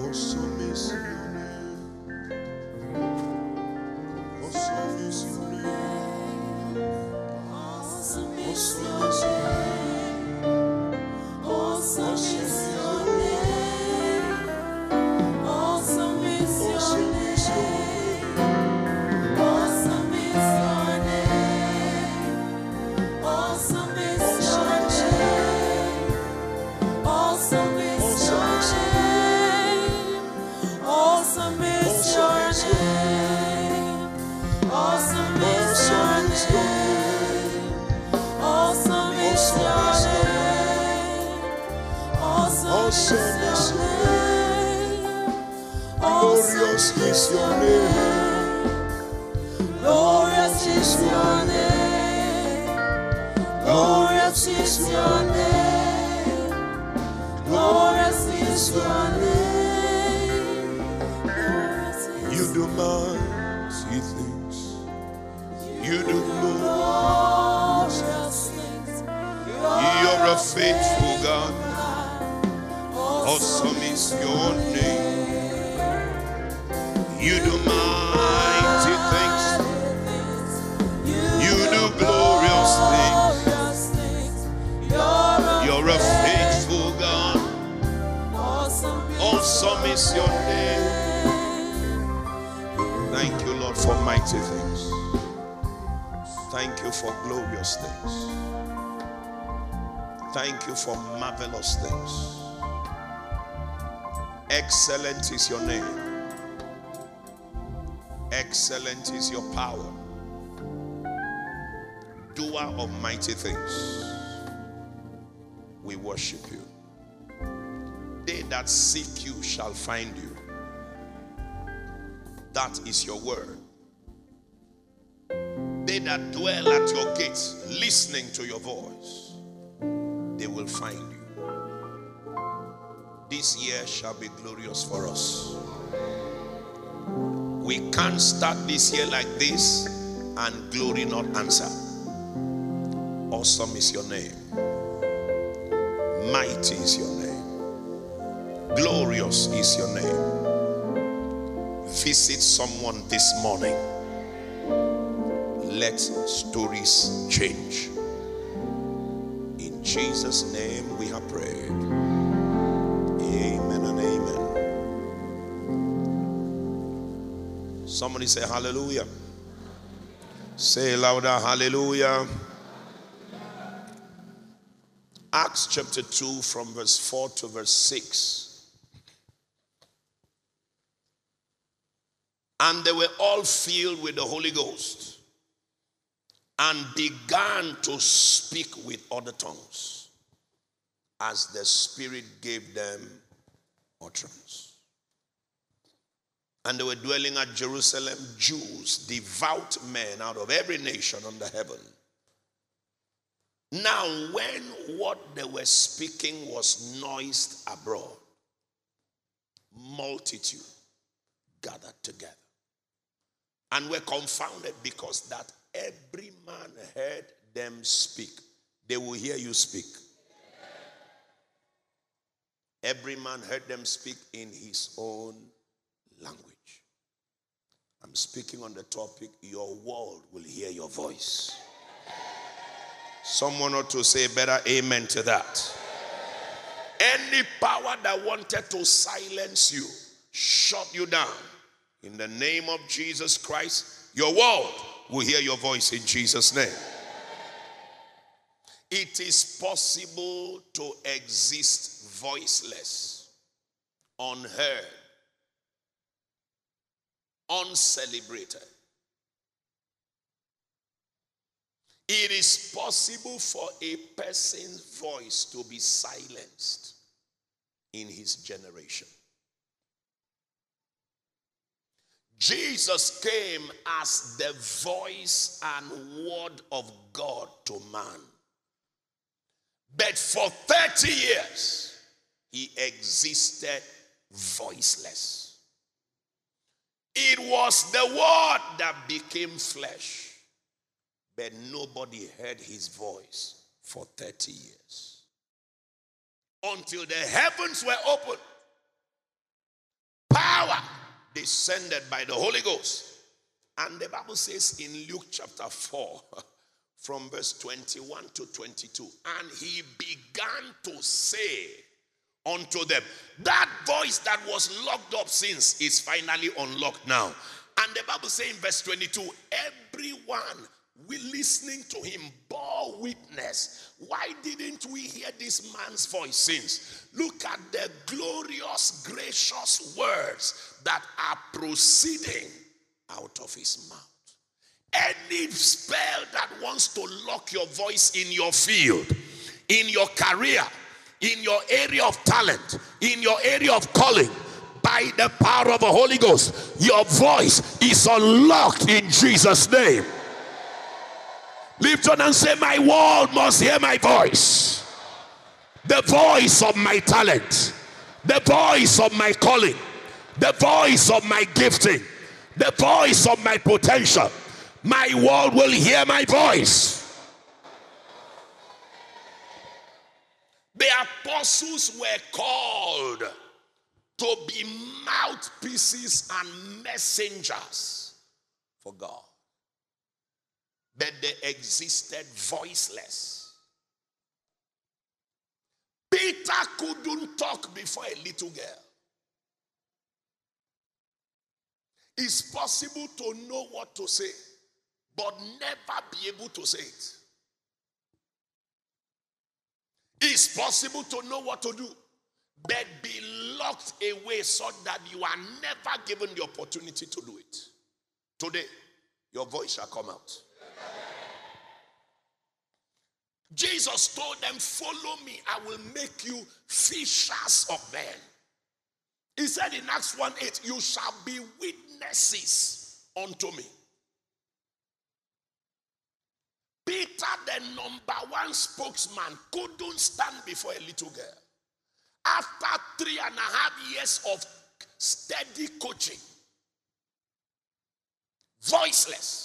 Awesome is your name. Awesome is your name. Awesome is your name. Awesome is your name. Awesome is your name. Awesome is your name. Awesome is your name. Awesome is your name. Awesome is your name. Awesome is your name. Awesome is your name. Awesome is your name. Glorious is your name. Glorious is your name. Glorious is your name. Glorious is your name. You do mighty things. You do glorious things. You're a faithful God. Awesome is your name. You do mighty things. You do glorious things. You're a faithful God. Awesome is your name. Thank you, Lord, for mighty things. Thank you for glorious things. Thank you for marvelous things. Excellent is your name. Excellent is your power. Doer of mighty things. We worship you. They that seek you shall find you. That is your word. They that dwell at your gates, listening to your voice, they will find you. This year shall be glorious for us. We can't start this year like this and glory not answer. Awesome is your name. Mighty is your name. Glorious is your name. Visit someone this morning. Let stories change. In Jesus' name we have prayed. Amen and amen. Somebody say hallelujah. Say louder, hallelujah. Acts chapter 2 from verse 4 to verse 6. And they were all filled with the Holy Ghost and began to speak with other tongues as the Spirit gave them utterance. And they were dwelling at Jerusalem, Jews, devout men out of every nation under heaven. Now, when what they were speaking was noised abroad, multitude gathered together and were confounded, because that every man heard them speak. They will hear you speak. Every man heard them speak in his own language. I'm speaking on the topic, your world will hear your voice. Someone ought to say better amen to that. Any power that wanted to silence you, shut you down, in the name of Jesus Christ, your world will hear your voice in Jesus' name. It is possible to exist voiceless, unheard, uncelebrated. It is possible for a person's voice to be silenced in his generation. Jesus came as the voice and word of God to man. But for 30 years, he existed voiceless. It was the word that became flesh, but nobody heard his voice for 30 years. Until the heavens were opened descended by the Holy Ghost. And the Bible says in Luke chapter 4, from verse 21 to 22, and he began to say unto them, that voice that was locked up since is finally unlocked now. And the Bible says in verse 22, everyone listening to him bore witness. Why didn't we hear this man's voice since? Look at the glorious, gracious words that are proceeding out of his mouth. Any spell that wants to lock your voice in your field, in your career, in your area of talent, in your area of calling, by the power of the Holy Ghost, your voice is unlocked in Jesus' name. Lift on and say, my world must hear my voice. The voice of my talent, the voice of my calling, the voice of my gifting, the voice of my potential. My world will hear my voice. The apostles were called to be mouthpieces and messengers for God. But they existed voiceless. Peter couldn't talk before a little girl. It's possible to know what to say, but never be able to say it. It's possible to know what to do, but be locked away so that you are never given the opportunity to do it. Today, your voice shall come out. Jesus told them, follow me, I will make you fishers of men. He said in Acts 1:8, you shall be witnesses unto me. Peter, the number one spokesman, couldn't stand before a little girl. After 3.5 years of steady coaching, voiceless.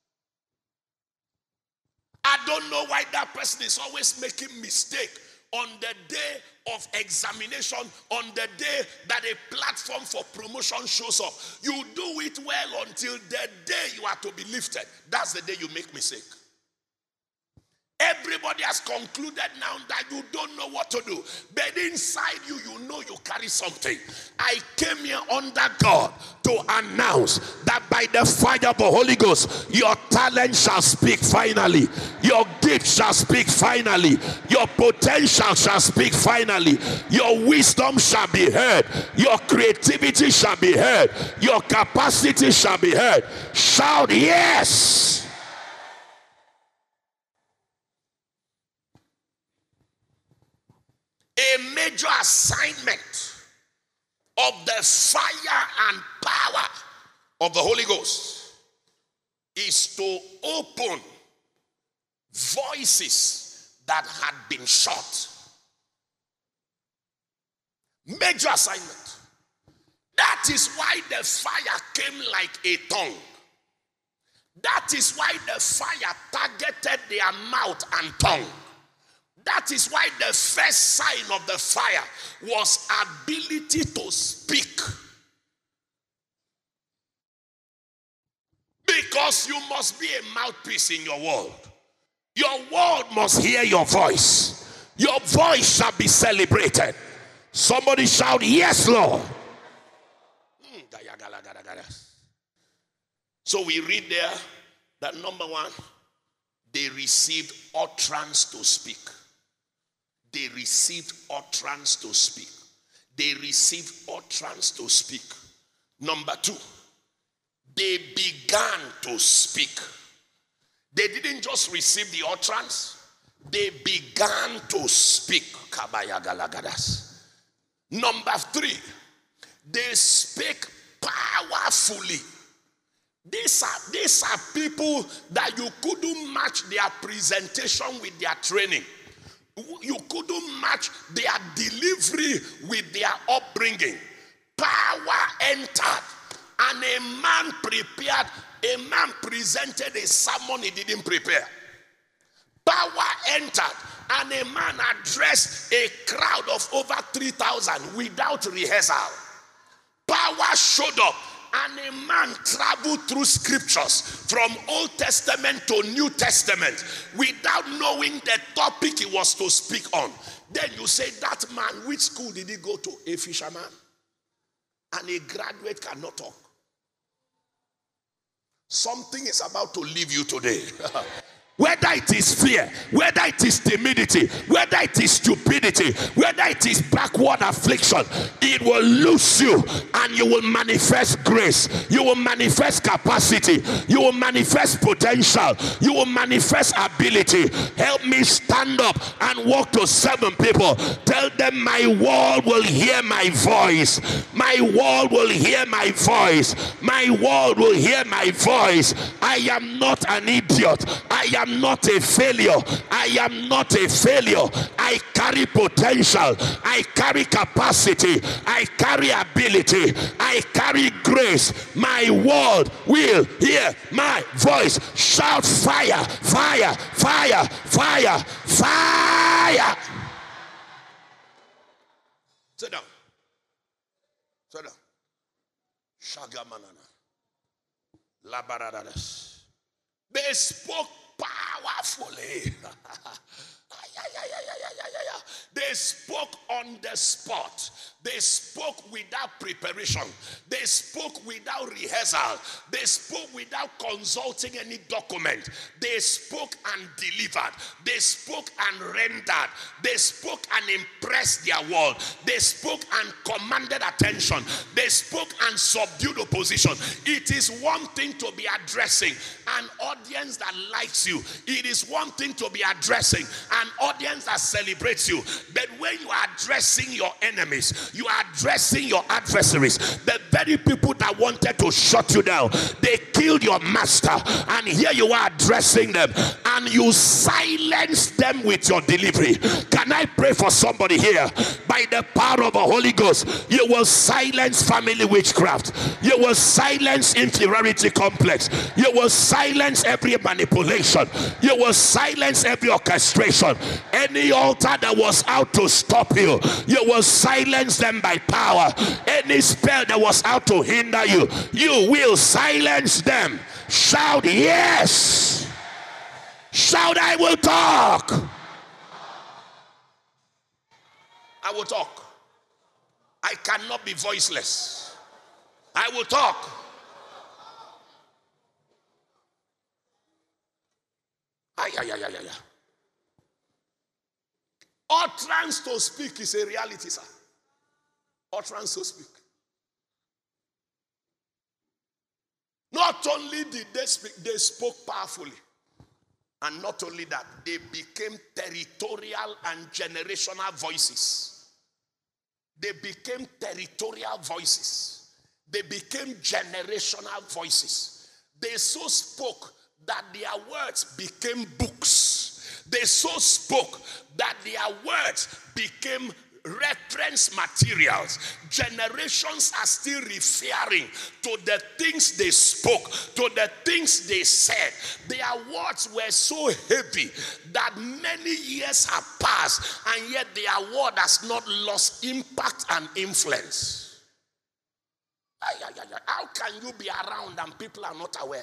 I don't know why that person is always making mistake on the day of examination, on the day that a platform for promotion shows up. You do it well until the day you are to be lifted. That's the day you make mistake. Everybody has concluded now that you don't know what to do. But inside you, you know you carry something. I came here under God to announce that by the fire of the Holy Ghost, your talent shall speak finally. Your gift shall speak finally. Your potential shall speak finally. Your wisdom shall be heard. Your creativity shall be heard. Your capacity shall be heard. Shout yes. A major assignment of the fire and power of the Holy Ghost is to open voices that had been shut. Major assignment. That is why the fire came like a tongue. That is why the fire targeted their mouth and tongue. That is why the first sign of the fire was ability to speak. Because you must be a mouthpiece in your world. Your world must hear your voice. Your voice shall be celebrated. Somebody shout, yes, Lord. So we read there that number one, they received utterance to speak. They received utterance to speak. They received utterance to speak. Number two, they began to speak. They didn't just receive the utterance, they began to speak. Number three, they spake powerfully. These are people that you couldn't match their presentation with their training. You couldn't match their delivery with their upbringing. Power entered, and a man presented a sermon he didn't prepare. Power entered, and a man addressed a crowd of over 3,000 without rehearsal. Power showed up, and a man traveled through scriptures from Old Testament to New Testament without knowing the topic he was to speak on. Then you say, that man, which school did he go to? A fisherman. And a graduate cannot talk. Something is about to leave you today. Whether it is fear, whether it is timidity, whether it is stupidity, whether it is backward affliction, it will lose you and you will manifest grace. You will manifest capacity. You will manifest potential. You will manifest ability. Help me stand up and walk to 7 people. Tell them, my world will hear my voice. My world will hear my voice. My world will hear my voice. I am not an idiot. I am not a failure. I am not a failure. I carry potential. I carry capacity. I carry ability. I carry grace. My world will hear my voice. Shout fire, fire, fire, fire, fire. Sit down. Sit down. Shagamanana. Labaradadas. They spoke powerfully. They spoke on the spot. They spoke without preparation. They spoke without rehearsal. They spoke without consulting any document. They spoke and delivered. They spoke and rendered. They spoke and impressed their world. They spoke and commanded attention. They spoke and subdued opposition. It is one thing to be addressing an audience that likes you. It is one thing to be addressing an audience that celebrates you. But when you are addressing your enemies, you are addressing your adversaries, the very people that wanted to shut you down, they killed your master, and here you are addressing them, and you silence them with your delivery. Can I pray for somebody here? By the power of the Holy Ghost, you will silence family witchcraft. You will silence inferiority complex. You will silence every manipulation. You will silence every orchestration. Any altar that was out to stop you, you will silence them by power. Any spell that was out to hinder you, you will silence them. Shout yes. Shout, I will talk. I will talk. I cannot be voiceless. I will talk. Utterance to speak is a reality, sir. Utterance to speak. Not only did they speak, they spoke powerfully. And not only that, they became territorial and generational voices. They became territorial voices. They became generational voices. They so spoke that their words became books. They so spoke that their words became reference materials. Generations are still referring to the things they spoke, to the things they said. Their words were so heavy that many years have passed, and yet their word has not lost impact and influence. How can you be around and people are not aware?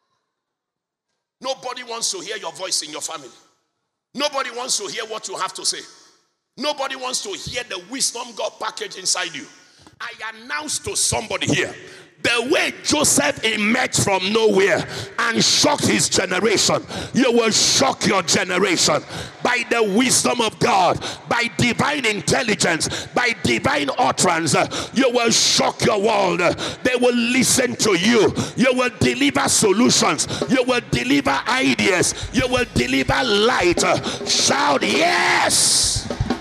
Nobody wants to hear your voice in your family. Nobody wants to hear what you have to say. Nobody wants to hear the wisdom God packaged inside you. I announce to somebody here, the way Joseph emerged from nowhere and shocked his generation, you will shock your generation by the wisdom of God, by divine intelligence, by divine utterance. You will shock your world. They will listen to you. You will deliver solutions. You will deliver ideas. You will deliver light. Shout yes.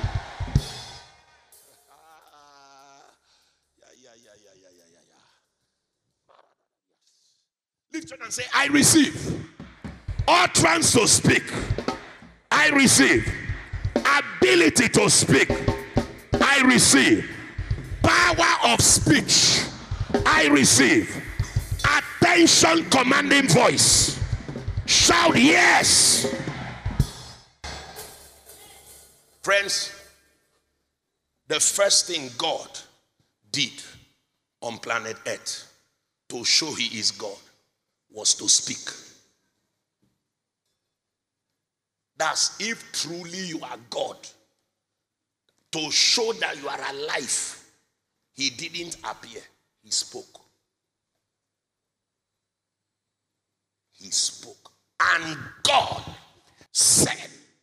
Lift your hand and say, I receive utterance to speak. I receive ability to speak. I receive power of speech. I receive attention commanding voice. Shout yes. Friends, the first thing God did on planet Earth to show he is God was to speak. That's if truly you are God. To show that you are alive, he didn't appear, he spoke. He spoke. And God said.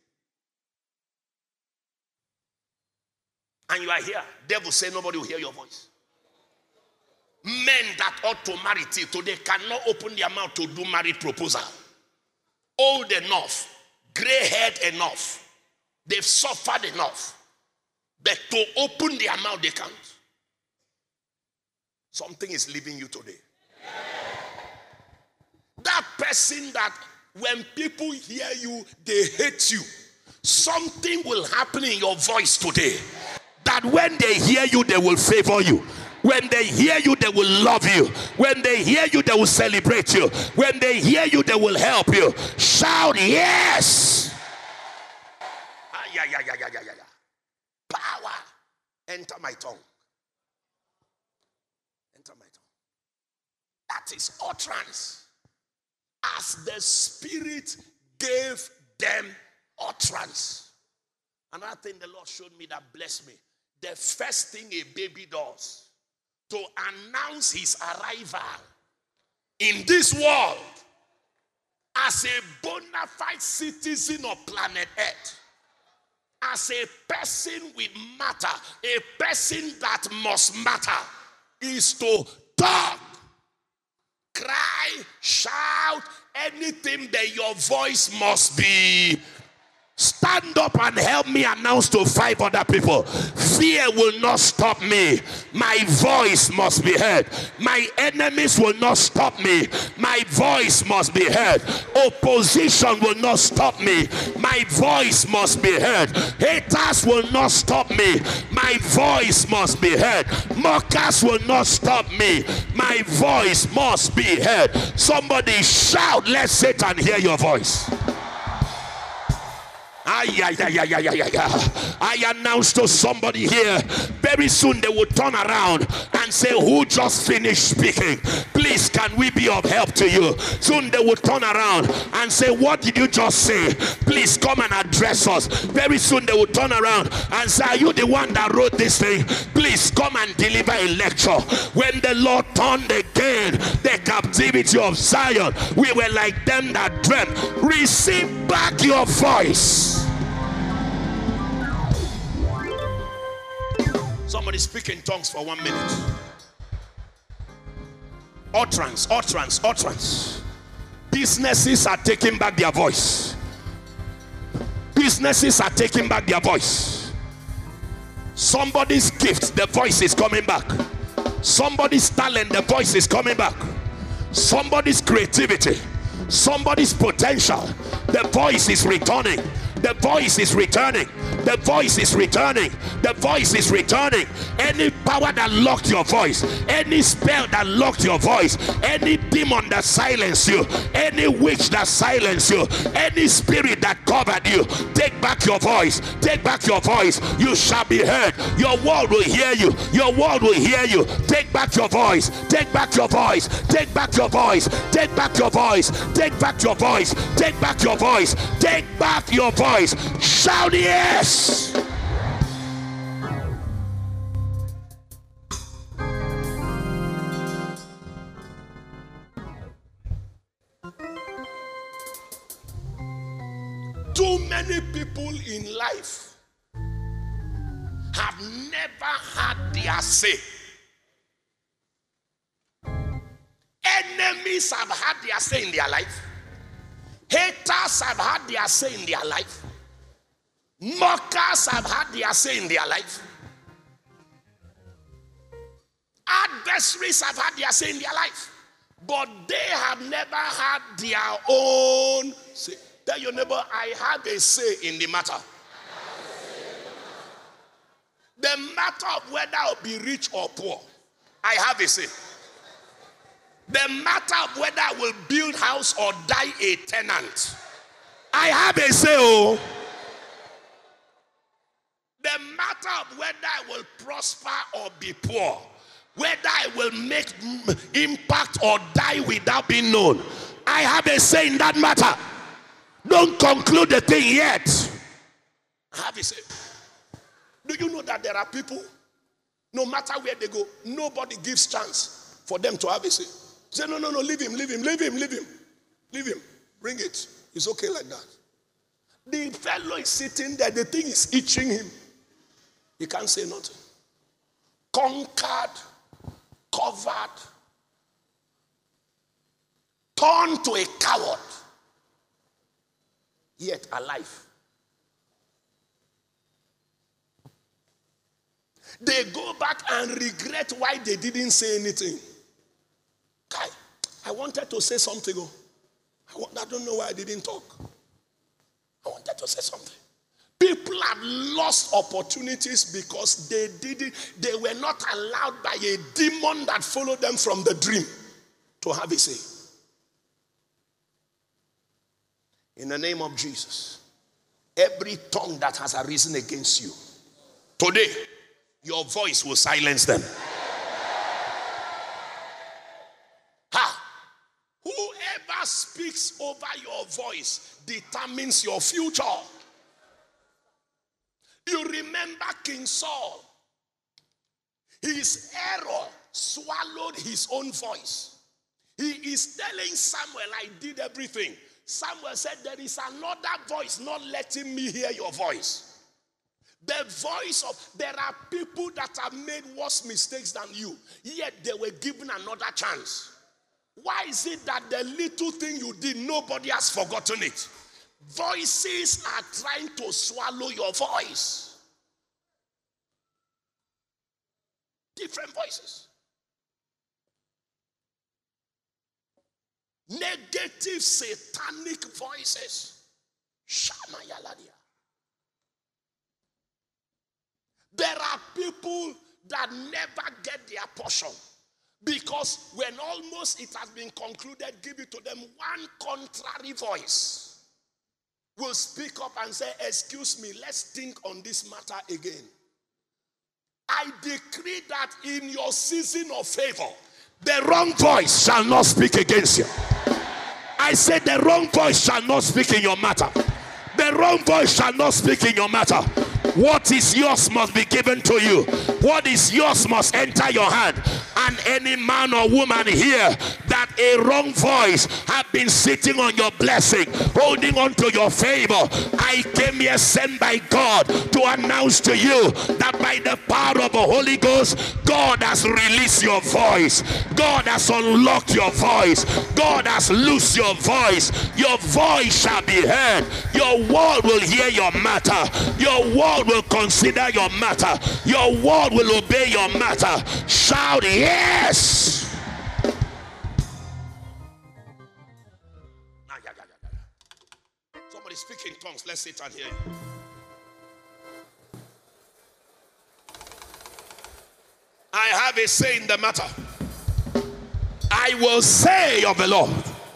And you are here. Devil say nobody will hear your voice. Men that ought to marry till today cannot open their mouth to do marriage proposal. Old enough, gray-haired enough, they've suffered enough. But to open their mouth, they can't. Something is leaving you today. That person that when people hear you, they hate you. Something will happen in your voice today. That when they hear you, they will favor you. When they hear you, they will love you. When they hear you, they will celebrate you. When they hear you, they will help you. Shout yes. Power. Enter my tongue. Enter my tongue. That is utterance. As the Spirit gave them utterance. Another thing the Lord showed me that blessed me. The first thing a baby does to announce his arrival in this world as a bona fide citizen of planet Earth, as a person with matter, a person that must matter, is to talk, cry, shout, anything that your voice must be. Stand up and help me announce to 5 other people. Fear will not stop me. My voice must be heard. My enemies will not stop me. My voice must be heard. Opposition will not stop me. My voice must be heard. Haters will not stop me. My voice must be heard. Mockers will not stop me. My voice must be heard. Somebody shout, let Satan hear your voice. I announce to somebody here, very soon they will turn around and say, who just finished speaking? Please, can we be of help to you? Soon they will turn around and say, what did you just say? Please come and address us. Very soon they will turn around and say, are you the one that wrote this thing? Please come and deliver a lecture. When the Lord turned again the captivity of Zion, we were like them that dreamt. Receive back your voice. Somebody speak in tongues for 1 minute. Utterance, utterance, utterance. Businesses are taking back their voice. Businesses are taking back their voice. Somebody's gift, the voice is coming back. Somebody's talent, the voice is coming back. Somebody's creativity, somebody's potential, the voice is returning. The voice is returning. The voice is returning. The voice is returning. Any power that locked your voice, any spell that locked your voice, any demon that silenced you, any witch that silenced you, any spirit that covered you, take back your voice. Take back your voice. You shall be heard. Your world will hear you. Your world will hear you. Take back your voice. Take back your voice. Take back your voice. Take back your voice. Take back your voice. Take back your voice. Take back your voice. Shout yes. Too many people in life have never had their say. Enemies have had their say in their life. Haters have had their say in their life. Mockers have had their say in their life. Adversaries have had their say in their life. But they have never had their own say. Tell your neighbor, I have a say in the matter. The matter of whether I'll be rich or poor, I have a say. The matter of whether I will build house or die a tenant, I have a say. Oh. The matter of whether I will prosper or be poor, whether I will make impact or die without being known. I have a say in that matter. Don't conclude the thing yet. I have a say. Do you know that there are people, no matter where they go, nobody gives chance for them to have a say? Say, no, leave him. Bring it. It's okay like that. The fellow is sitting there, the thing is itching him. He can't say nothing. Conquered, covered, turned to a coward, yet alive. They go back and regret why they didn't say anything. Kai, I wanted to say something. I don't know why I didn't talk. I wanted to say something. People have lost opportunities because they were not allowed by a demon that followed them from the dream to have a say. In the name of Jesus, every tongue that has arisen against you, today, your voice will silence them. Whoever speaks over your voice determines your future. You remember King Saul. His error swallowed his own voice. He is telling Samuel, I did everything. Samuel said, there is another voice not letting me hear your voice. The voice of, there are people that have made worse mistakes than you, yet they were given another chance. Why is it that the little thing you did, nobody has forgotten it? Voices are trying to swallow your voice. Different voices. Negative satanic voices. Shamayaladia. There are people that never get their portion. Because when almost it has been concluded, give it to them, one contrary voice will speak up and say, excuse me, let's think on this matter again. I decree that in your season of favor, the wrong voice shall not speak against you. I said the wrong voice shall not speak in your matter. The wrong voice shall not speak in your matter. What is yours must be given to you. What is yours must enter your hand. And any man or woman here that a wrong voice have been sitting on your blessing, holding on to your favor, I came here sent by God to announce to you that by the power of the Holy Ghost, God has released your voice. God has unlocked your voice. God has loosed your voice. Your voice shall be heard. Your word will hear your matter. Your word will consider your matter. Your word will obey your matter. Shout yes. Somebody speak in tongues. Let's sit and hear you. I have a say in the matter. I will say of the Lord.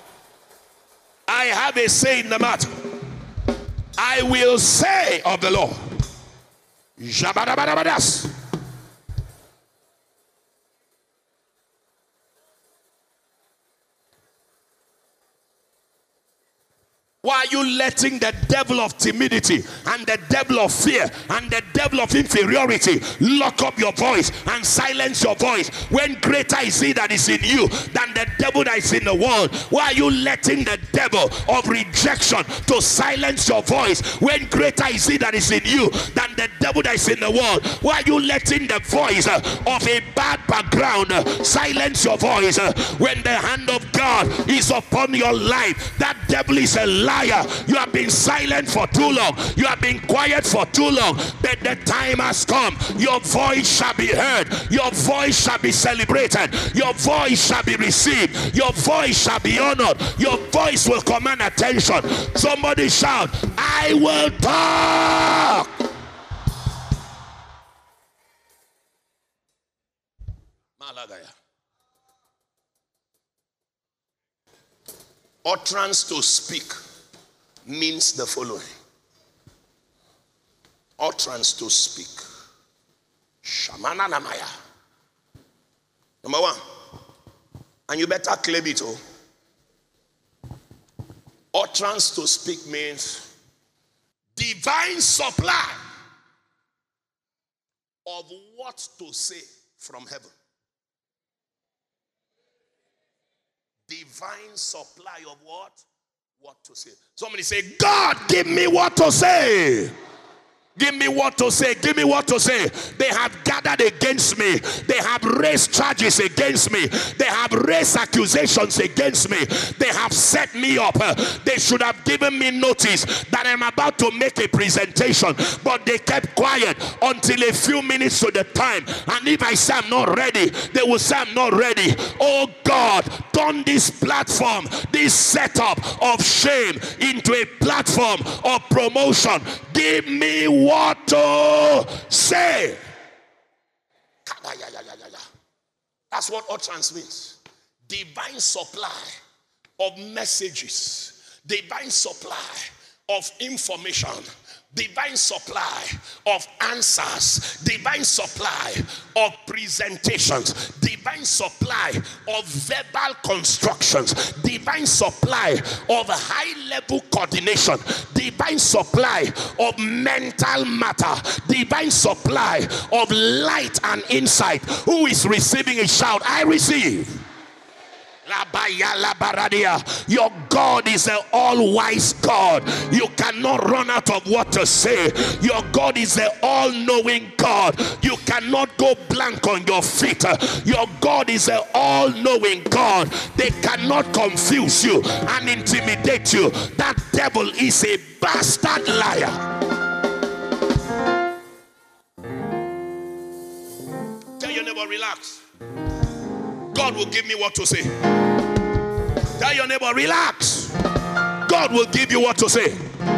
I have a say in the matter. I will say of the Lord. Jabadabadabadas. Why are you letting the devil of timidity and the devil of fear and the devil of inferiority lock up your voice and silence your voice when greater is he that is in you than the devil that is in the world? Why are you letting the devil of rejection to silence your voice when greater is he that is in you than the devil that is in the world? Why are you letting the voice of a bad background silence your voice when the hand of God is upon your life? That devil is a liar. You have been silent for too long. You have been quiet for too long. But the time has come. Your voice shall be heard. Your voice shall be celebrated. Your voice shall be received. Your voice shall be honored. Your voice will command attention. Somebody shout, I will talk. Malagaya. Utterance to speak means the following. Utterance to speak. Shamana namaya. Number one. And you better claim it. Utterance to speak means divine supply of what to say from heaven. Divine supply of what? What to say. Somebody say, God, give me what to say. Give me what to say. Give me what to say. They have gathered against me. They have raised charges against me. They have raised accusations against me. They have set me up. They should have given me notice that I'm about to make a presentation. But they kept quiet until a few minutes to the time. And if I say I'm not ready, they will say I'm not ready. Oh God, turn this platform, this setup of shame into a platform of promotion. Give me what to say. That's what utterance means. Divine supply of messages, divine supply of information, divine supply of answers, divine supply of presentations, divine supply of verbal constructions, divine supply of high-level coordination, divine supply of mental matter, divine supply of light and insight. Who is receiving a shout? I receive. Your God is an all-wise God. You cannot run out of what to say. Your God is an all-knowing God. You cannot go blank on your feet. Your God is an all-knowing God. They cannot confuse you and intimidate you. That devil is a bastard liar. Tell your neighbor, relax. God will give me what to say. Tell your neighbor, relax. God will give you what to say.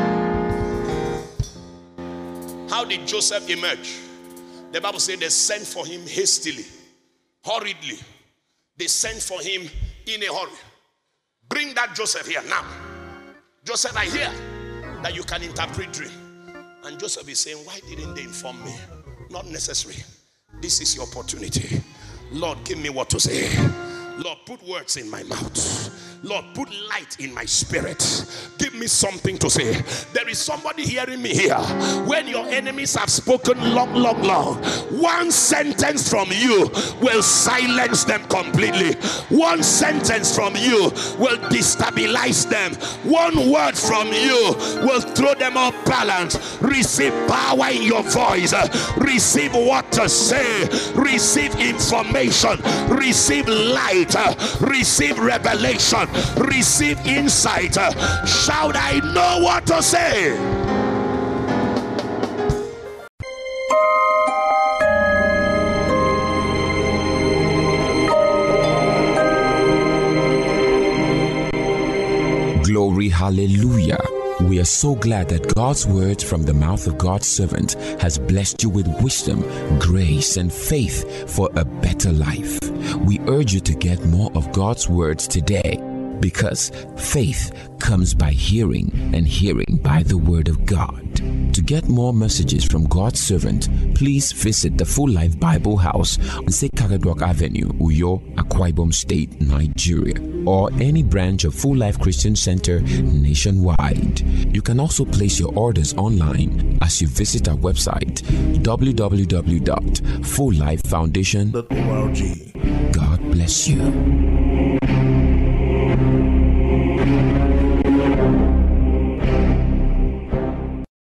How did Joseph emerge? The Bible says they sent for him hastily, hurriedly. They sent for him in a hurry. Bring that Joseph here now. Joseph, I hear that you can interpret dream. And Joseph is saying, why didn't they inform me? Not necessary. This is your opportunity. Lord, give me what to say. Lord, put words in my mouth. Lord, put light in my spirit. Give me something to say. There is somebody hearing me here. When your enemies have spoken long, one sentence from you will silence them completely. One sentence from you will destabilize them. One word from you will throw them off balance. Receive power in your voice. Receive what to say. Receive information. Receive light. Receive revelation. Receive insight. Shout, I know what to say. Glory, hallelujah. We are so glad that God's word from the mouth of God's servant has blessed you with wisdom, grace, and faith for a better life. We urge you to get more of God's words today, because faith comes by hearing, and hearing by the word of God. To get more messages from God's servant, please visit the Full Life Bible House on Sekaredwalk Avenue, Uyo, Akwa Ibom State, Nigeria, or any branch of Full Life Christian Center nationwide. You can also place your orders online as you visit our website, www.fulllifefoundation.org. God bless you.